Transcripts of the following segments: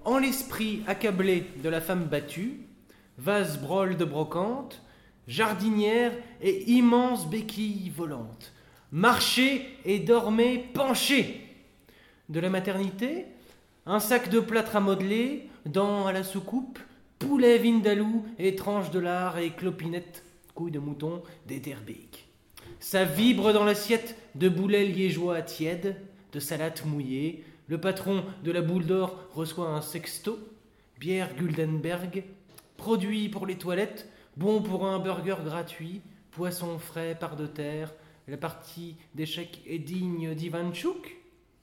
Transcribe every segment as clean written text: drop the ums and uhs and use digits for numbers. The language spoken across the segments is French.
en l'esprit accablé de la femme battue, vase brol de brocante, jardinière et immense béquille volante. Marchez et dormez penchés. De la maternité, un sac de plâtre à modeler, dents à la soucoupe, poulet vindalou et tranches de lard et clopinettes, couilles de mouton, d'Etterbeek. Ça vibre dans l'assiette de boulets liégeois tièdes, de salade mouillée. Le patron de la Boule d'Or reçoit un sexto, bière Guldenberg, produit pour les toilettes, bon pour un burger gratuit, poisson frais par de terre. La partie d'échecs est digne d'Ivanchuk.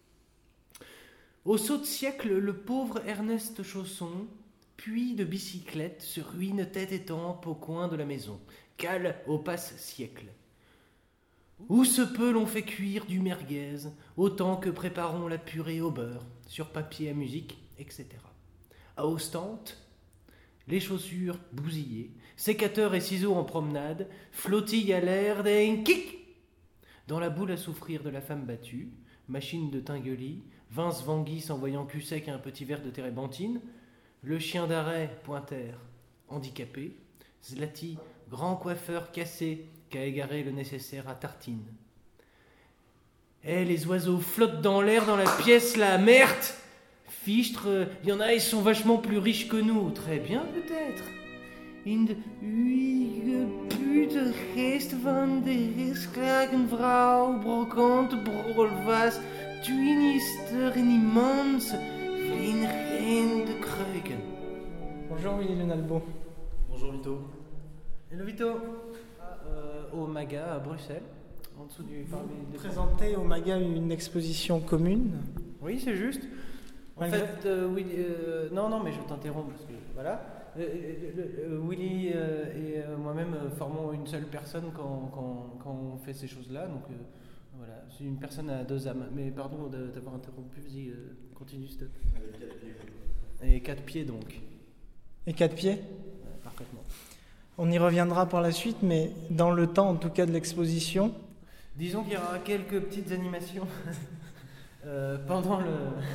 Au saut de siècle, le pauvre Ernest Chausson, puis de bicyclette, se ruine tête et tempe au coin de la maison. Cale au passe-siècle. Où se peut l'on fait cuire du merguez, autant que préparons la purée au beurre, sur papier à musique, etc. À Ostende, les chaussures bousillées, sécateurs et ciseaux en promenade, flottille à l'air d'un kick. Dans la boule à souffrir de la femme battue, machine de Tinguely, Vince Van Guis envoyant cul sec à un petit verre de térébenthine, le chien d'arrêt pointer, handicapé, Zlati, grand coiffeur cassé, qu'a égaré le nécessaire à tartine. Eh, les oiseaux flottent dans l'air dans la pièce, la merde. Fichtre, y en a, ils sont vachement plus riches que nous. Très bien, peut-être. In de uige pute geest van de geschaken vrouw, brokante brolwas, twinister in immens, vliegen de kruiken. Bonjour Willy Lenalbo. Bonjour Vito. Hello Vito. Au MAGA à Bruxelles, en dessous du parvis de Présenter au MAGA une exposition commune. Oui, c'est juste. En Malgré... fait, non, mais je t'interromps parce que voilà. Willy et moi-même formons une seule personne quand on fait ces choses-là. Donc voilà, c'est une personne à deux âmes. Mais pardon d'avoir interrompu. Vas-y, continue, s'il te plaît. Et 4 pieds donc. Et 4 pieds ? Parfaitement. On y reviendra par la suite, mais dans le temps, en tout cas, de l'exposition. Disons qu'il y aura quelques petites animations pendant le.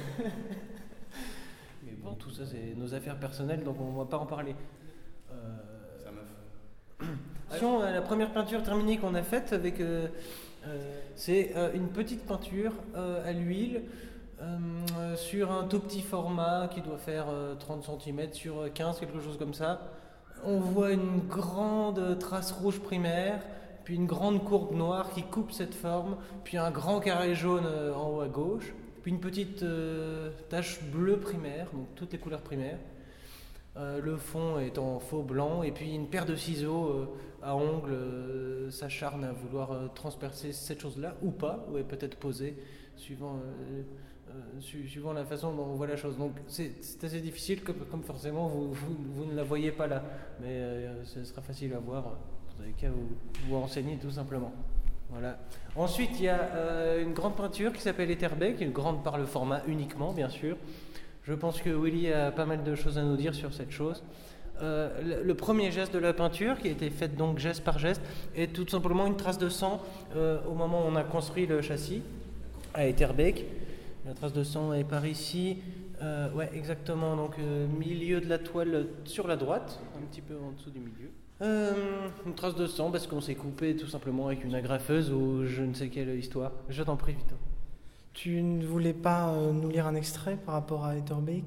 Mais bon, tout ça, c'est nos affaires personnelles, donc on ne va pas en parler. Sa meuf. Attention, la première peinture terminée qu'on a faite avec. C'est une petite peinture à l'huile sur un tout petit format qui doit faire 30 cm sur 15, quelque chose comme ça. On voit une grande trace rouge primaire, puis une grande courbe noire qui coupe cette forme, puis un grand carré jaune en haut à gauche, puis une petite tache bleue primaire, donc toutes les couleurs primaires. Le fond est en faux blanc, et puis une paire de ciseaux à ongles s'acharne à vouloir transpercer cette chose-là, ou pas, ou est peut-être posée, suivant la façon dont on voit la chose. Donc c'est assez difficile, comme forcément vous ne la voyez pas là, mais ce sera facile à voir, vous avez qu'à vous renseigner tout simplement. Voilà. Ensuite il y a une grande peinture qui s'appelle Etterbeek, une grande par le format uniquement bien sûr. Je pense que Willy a pas mal de choses à nous dire sur cette chose. Le premier geste de la peinture, qui a été fait donc geste par geste, est tout simplement une trace de sang au moment où on a construit le châssis à Etterbeek. La trace de sang est par ici, ouais exactement, donc milieu de la toile sur la droite, un petit peu en dessous du milieu. Une trace de sang parce qu'on s'est coupé tout simplement avec une agrafeuse ou je ne sais quelle histoire. Je t'en prie, Vito. Tu ne voulais pas nous lire un extrait par rapport à Etterbeek ?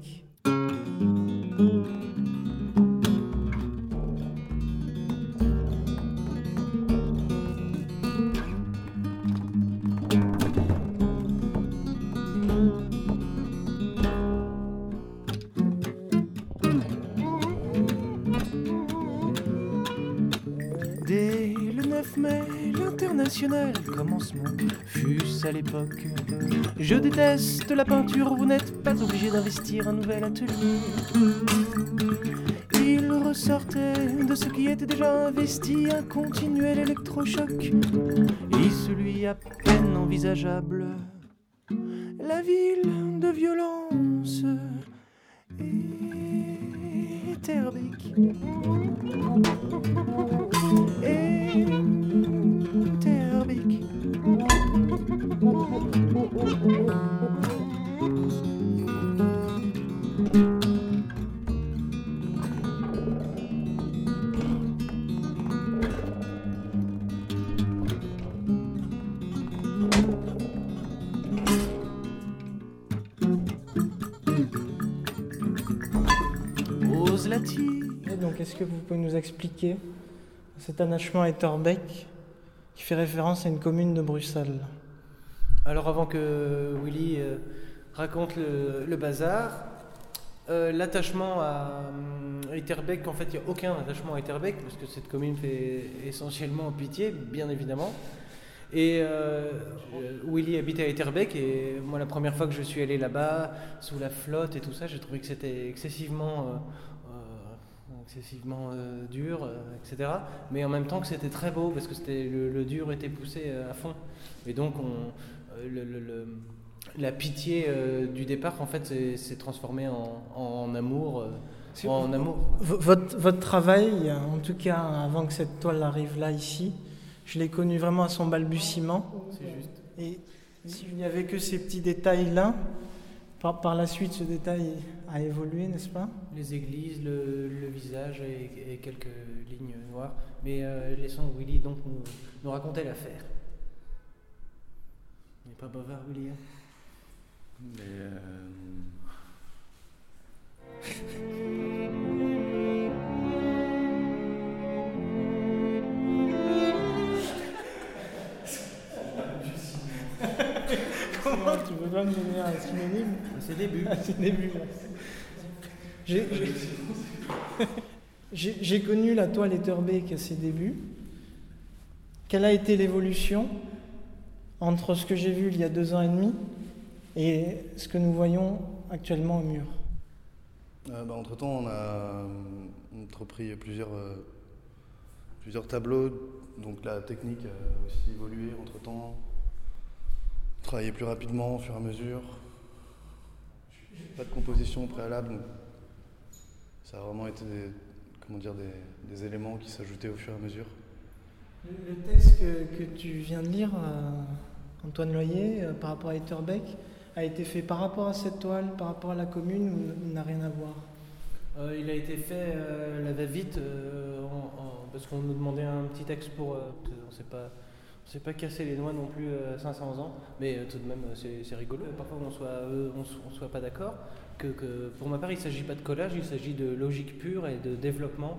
Dès le 9 mai, l'international commencement fût-ce à l'époque. Je déteste la peinture, vous n'êtes pas obligé d'investir un nouvel atelier. Il ressortait de ce qui était déjà investi un continuel électrochoc, et celui à peine envisageable, la ville de violence Etterbeek. Etterbeek. Lati. Et donc, est-ce que vous pouvez nous expliquer cet attachement à Etterbeek qui fait référence à une commune de Bruxelles? Alors avant que Willy raconte le bazar, l'attachement à Etterbeek, en fait il n'y a aucun attachement à Etterbeek parce que cette commune fait essentiellement pitié, bien évidemment. Et Willy habite à Etterbeek et moi la première fois que je suis allé là-bas, sous la flotte et tout ça, j'ai trouvé que c'était excessivement dur, etc. Mais en même temps que c'était très beau parce que le dur était poussé à fond. Et donc la pitié du départ en fait s'est transformée en amour. En amour. Votre travail, en tout cas avant que cette toile arrive là ici, je l'ai connu vraiment à son balbutiement. C'est juste. Et s'il n'y avait que ces petits détails-là, par la suite ce détail a évolué, n'est-ce pas? Les églises, le visage et quelques lignes noires. Mais laissons Willy donc nous raconter l'affaire. Il n'est pas bavard, Willy. Comment tu veux pas me donner un synonyme? C'est début. C'est début. J'ai connu la toile Etterbeek à ses débuts. Quelle a été l'évolution entre ce que j'ai vu il y a 2 ans et demi et ce que nous voyons actuellement au mur? Entre-temps, on a entrepris plusieurs tableaux, donc la technique a aussi évolué entre-temps. Travailler plus rapidement au fur et à mesure. Pas de composition préalable, donc ça a vraiment été des éléments qui s'ajoutaient au fur et à mesure. Le texte que tu viens de lire, Antoine Loyer, par rapport à Etterbeek, a été fait par rapport à cette toile, par rapport à la commune, ou n'a rien à voir? Il a été fait la va-vite parce qu'on nous demandait un petit texte pour... on s'est pas cassé les noix non plus à 500 ans, mais tout de même c'est rigolo. Parfois on soit pas d'accord. Que pour ma part il ne s'agit pas de collage, il s'agit de logique pure et de développement.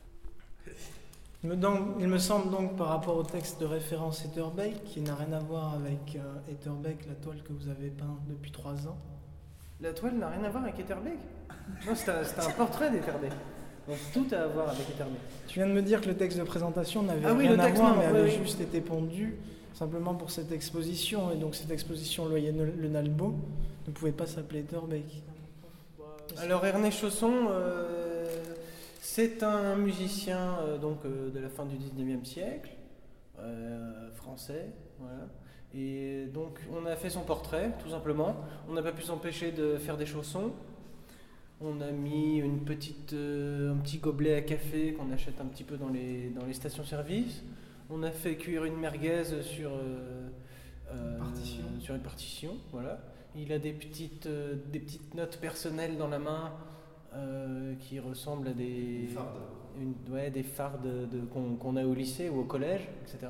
Il me semble donc par rapport au texte de référence Etterbeek, qui n'a rien à voir avec Etterbeek, la toile que vous avez peinte depuis 3 ans. La toile n'a rien à voir avec Etterbeek? Non, c'est un portrait d'Etterbeek. Donc tout a à voir avec Etterbeek. Tu viens de me dire que le texte de présentation n'avait rien à voir, mais avait oui. juste été pondu simplement pour cette exposition. Et donc cette exposition Loyer Le Nalbo ne pouvait pas s'appeler Etterbeek. Alors Ernest Chausson, c'est un musicien de la fin du 19e siècle, français, voilà. Et donc on a fait son portrait, tout simplement. On n'a pas pu s'empêcher de faire des chaussons. On a mis un petit gobelet à café qu'on achète un petit peu dans les stations-service. On a fait cuire une merguez sur une partition, voilà. Il a des petites notes personnelles dans la main qui ressemblent à des fardes qu'on a au lycée ou au collège, etc.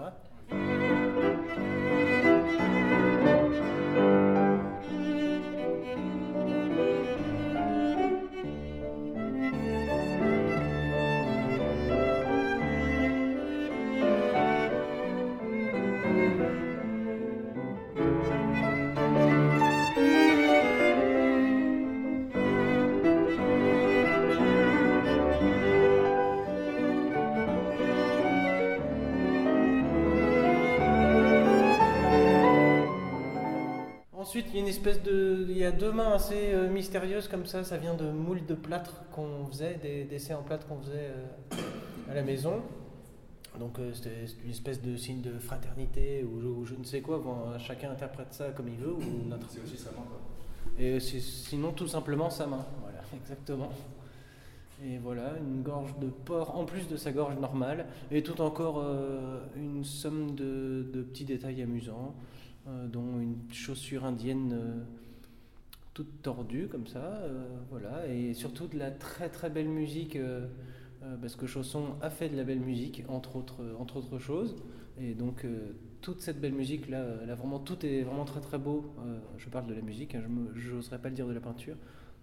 Ensuite, il y a 2 mains assez mystérieuses comme ça vient de moules de plâtre qu'on faisait, des dessins en plâtre qu'on faisait à la maison. Donc c'est une espèce de signe de fraternité ou je ne sais quoi, chacun interprète ça comme il veut. C'est aussi sa main, quoi. Et sinon tout simplement sa main, voilà, exactement. Et voilà, une gorge de porc en plus de sa gorge normale, et tout encore une somme de petits détails amusants. Dont une chaussure indienne toute tordue comme ça, voilà, et surtout de la très très belle musique, parce que Chausson a fait de la belle musique entre autres choses, et donc toute cette belle musique là, tout est vraiment très très beau. Je parle de la musique, je n'oserais pas le dire de la peinture,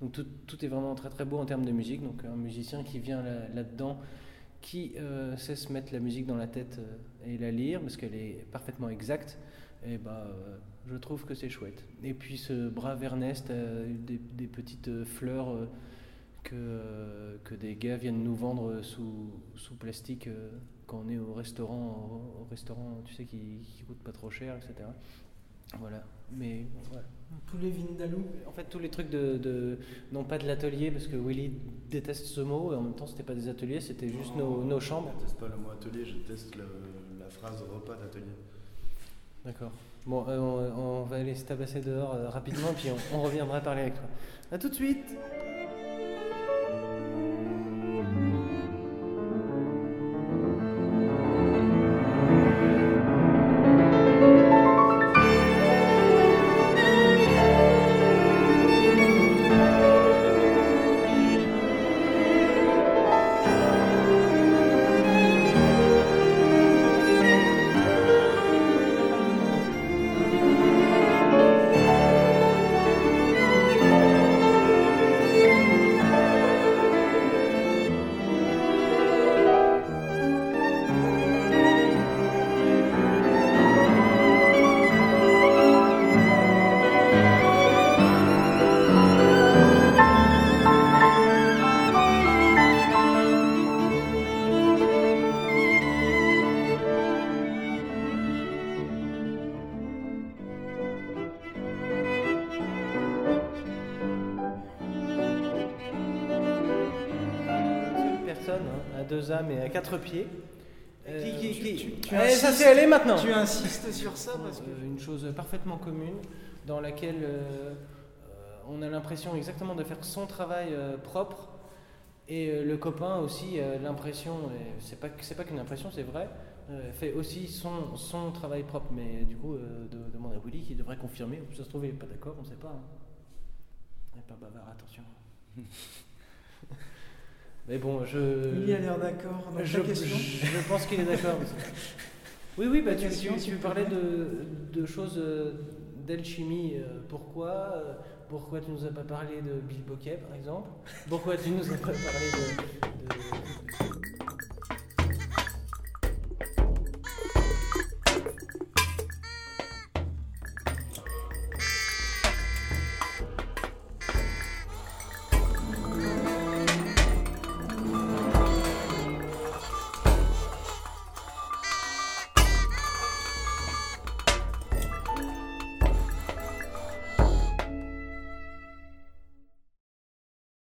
Donc tout est vraiment très très beau en termes de musique. Donc un musicien qui vient là-dedans, qui sait se mettre la musique dans la tête et la lire, parce qu'elle est parfaitement exacte, et je trouve que c'est chouette. Et puis ce brave Ernest a des petites fleurs que des gars viennent nous vendre sous plastique quand on est au restaurant, tu sais, qui coûte pas trop cher, etc. Voilà, mais voilà. Tous les Vindaloo. En fait, tous les trucs non pas de l'atelier, parce que Willy déteste ce mot, et en même temps, c'était pas des ateliers, c'était juste nos chambres. Je teste pas le mot atelier, je teste la phrase repas d'atelier. D'accord. Bon, on va aller se tabasser dehors rapidement, puis on reviendra parler avec toi. À tout de suite. À deux âmes et à quatre pieds. Ça c'est allé maintenant. Tu insistes sur ça parce que une chose parfaitement commune dans laquelle on a l'impression exactement de faire son travail propre, et le copain aussi a l'impression, c'est pas qu'une impression, c'est vrai, fait aussi son travail propre, mais du coup demande à Willy qui devrait confirmer. Ça se trouve il n'est pas d'accord, on ne sait pas. Il n'est pas bavard, attention. Mais bon, il a l'air d'accord. Je pense qu'il est d'accord. Oui, tu parlais de choses d'alchimie. Pourquoi tu nous as pas parlé de Bill Bokeh, par exemple? Pourquoi tu nous as pas parlé de